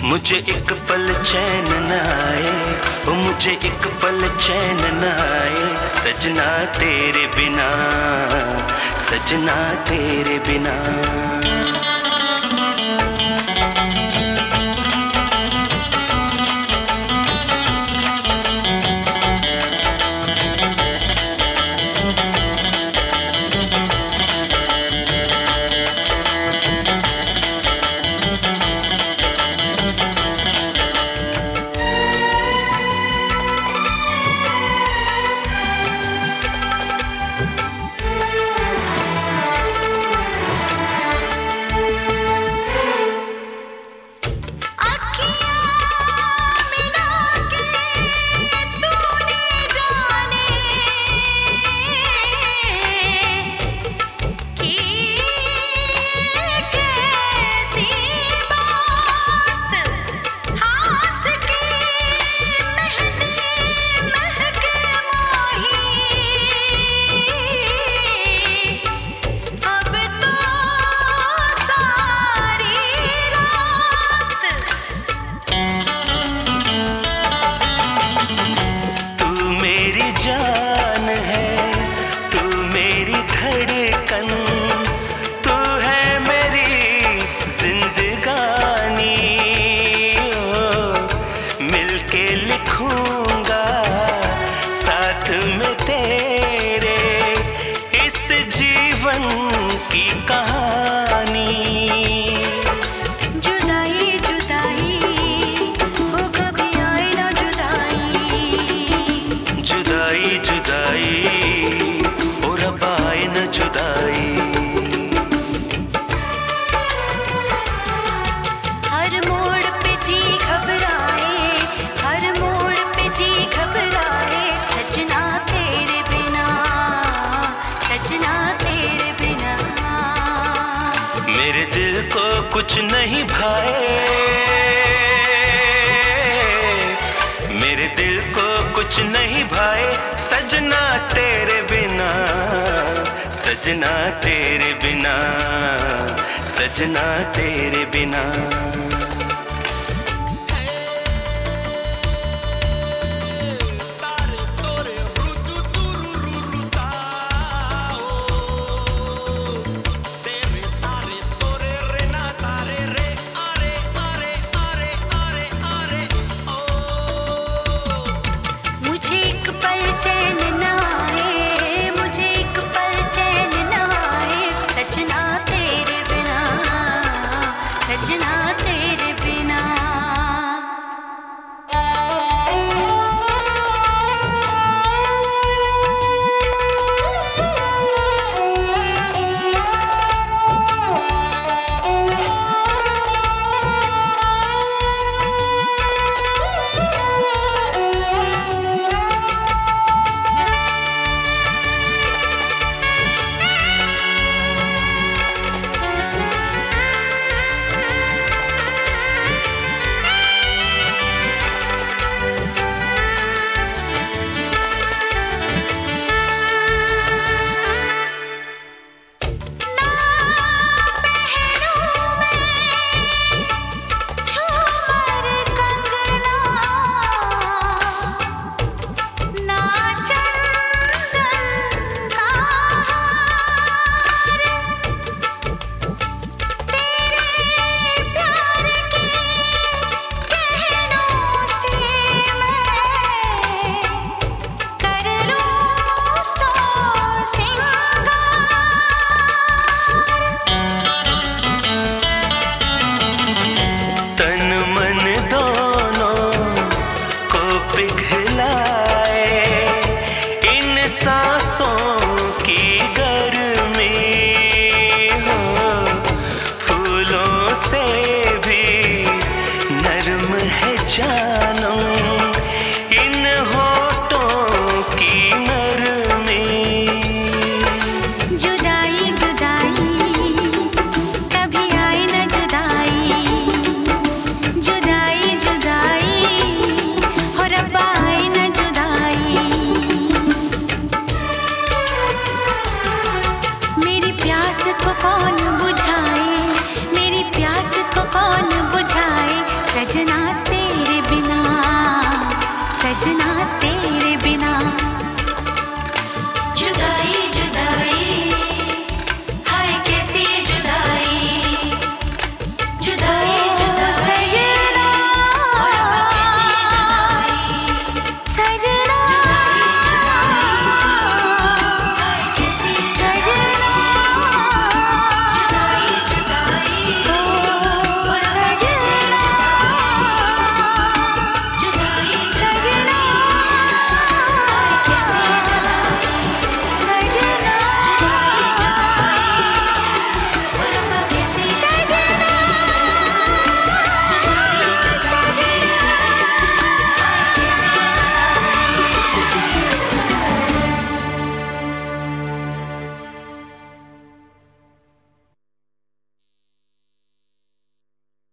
मुझे एक पल चैन न आए, ओ मुझे एक पल चैन न आए, सजना तेरे बिना, सजना तेरे बिना। लिखूंगा साथ में तेरे इस जीवन की कहानी। जुदाई जुदाई हो कभी आए ना जुदाई, जुदाई जुदाई और अब आए ना जुदाई। हर मोड़ पे जी घबराए, हर मोड़ पे जी घबराए, सजना तेरे बिना, सजना तेरे बिना। मेरे दिल को कुछ नहीं भाए, मेरे दिल को कुछ नहीं भाए, सजना तेरे बिना, सजना तेरे बिना, सजना तेरे बिना।